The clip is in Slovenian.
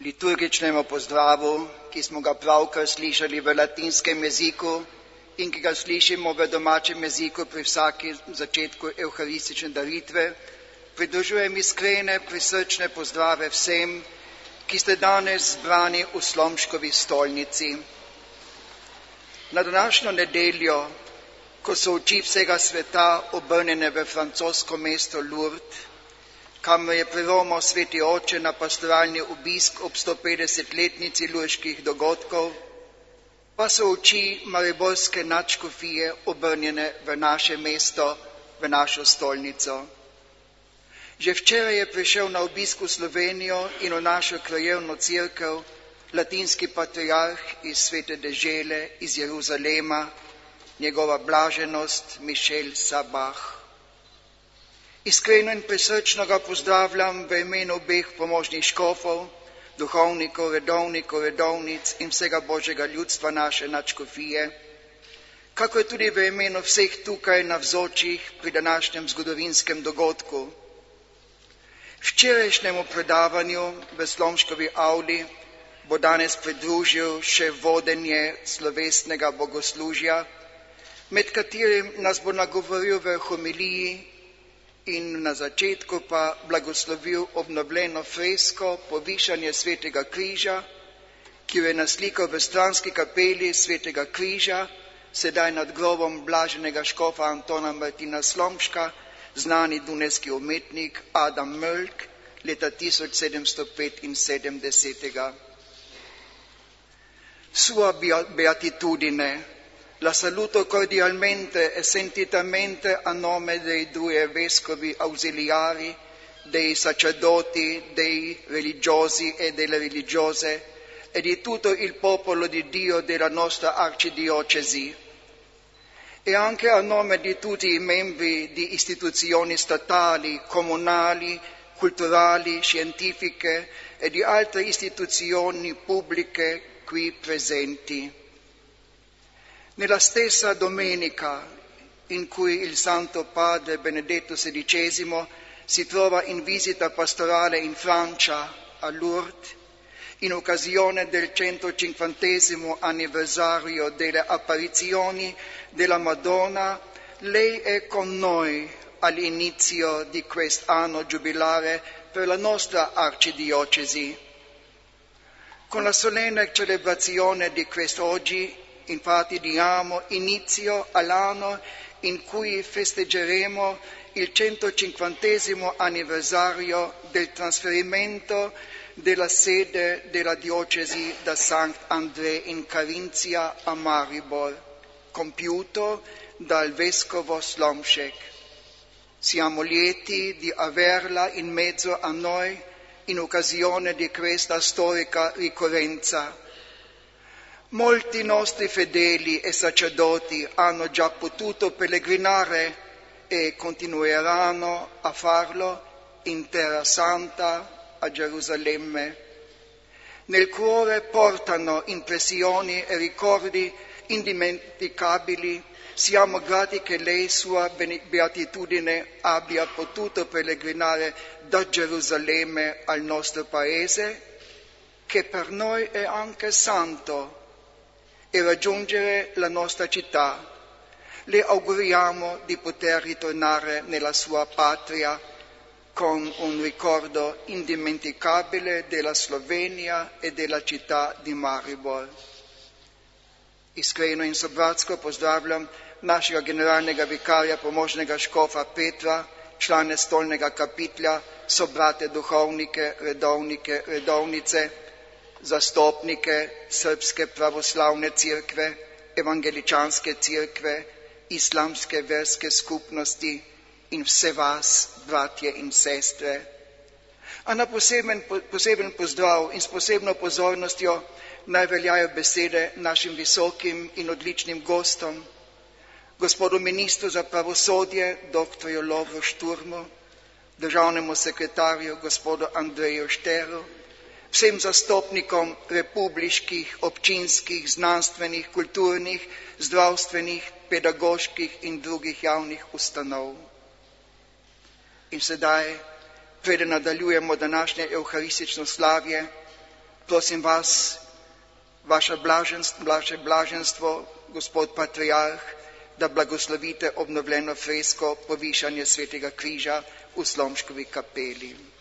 liturgičnemu pozdravu, ki smo ga pravkar slišali v latinskem jeziku in ki ga slišimo v domačem jeziku pri vsaki začetku evharistične daritve, pridružujem iskrene, prisrčne pozdrave vsem, ki ste danes zbrani v Slomškovi stolnici. Na današnjo nedeljo, ko so oči vsega sveta obrnjene v francosko mesto Lourdes, kamor je priromal sveti oče na pastoralni obisk ob 150-letnici lurških dogodkov, pa so oči mariborske nadškofije obrnjene v naše mesto, v našo stolnico. Že včeraj je prišel na obisk v Slovenijo in v našo krajevno cerkev latinski patriarh iz Svete dežele, iz Jeruzalema, njegova blaženost Mišel Sabah. Iskreno in prisrčno ga pozdravljam v imenu obeh pomožnih škofov, duhovnikov, redovnikov, redovnic in vsega Božjega ljudstva naše nadškofije, kakor tudi v imenu vseh tukaj navzočih pri današnjem zgodovinskem dogodku. Včerajšnjemu predavanju v Slomškovi avli bo danes pridružil še vodenje slovesnega bogoslužja, med katerim nas bo nagovoril v homiliji in na začetku pa blagoslovil obnovljeno fresko Povišanje svetega križa, ki jo je naslikal v stranski kapeli svetega križa, sedaj nad grobom blaženega škofa Antona Martina Slomška, znani dunajski umetnik Adam Mölk, leta 1775. Sua beatitudine, la saluto cordialmente e sentitamente a nome dei due vescovi ausiliari, dei sacerdoti, dei religiosi e delle religiose e di tutto il popolo di Dio della nostra arcidiocesi, e anche a nome di tutti i membri di istituzioni statali, comunali, culturali, scientifiche e di altre istituzioni pubbliche qui presenti. Nella stessa domenica in cui il Santo Padre Benedetto XVI si trova in visita pastorale in Francia, a Lourdes, in occasione del 150° anniversario delle apparizioni della Madonna, lei è con noi all'inizio di quest'anno giubilare per la nostra arcidiocesi. Con la solenne celebrazione di quest'oggi, infatti, diamo inizio all'anno in cui festeggeremo il 150° anniversario del trasferimento della sede della diocesi da Sant'André in Carinzia a Maribor, compiuto dal vescovo Slomšek. Siamo lieti di averla in mezzo a noi in occasione di questa storica ricorrenza. Molti nostri fedeli e sacerdoti hanno già potuto pellegrinare e continueranno a farlo in Terra Santa, a Gerusalemme. Nel cuore portano impressioni e ricordi indimenticabili. Siamo grati che lei, sua beatitudine, abbia potuto pellegrinare da Gerusalemme al nostro paese, che per noi è anche santo, e raggiungere la nostra città. Le auguriamo di poter ritornare nella sua patria con un ricordo indimenticabile della Slovenia e della città di Maribor. Iskreno in sobratsko pozdravljam našega generalnega vikarja, pomožnega škofa Petra, člane stolnega kapitlja, sobrate duhovnike, redovnike, redovnice, zastopnike Srpske pravoslavne cerkve, evangeličanske cerkve, islamske verske skupnosti in vse vas, bratje in sestre. A na poseben pozdrav in s posebno pozornostjo naj veljajo besede našim visokim in odličnim gostom, gospodu ministru za pravosodje, dr. Lovru Šturmu, državnemu sekretarju, gospodu Andreju Šteru, vsem zastopnikom republiških, občinskih, znanstvenih, kulturnih, zdravstvenih, pedagoških in drugih javnih ustanov. In sedaj, preden nadaljujemo današnje evharistično slavje, prosim vas, vaše blaženstvo, gospod patriarh, da blagoslovite obnovljeno fresko Povišanje Svetega križa v Slomškovi kapeli.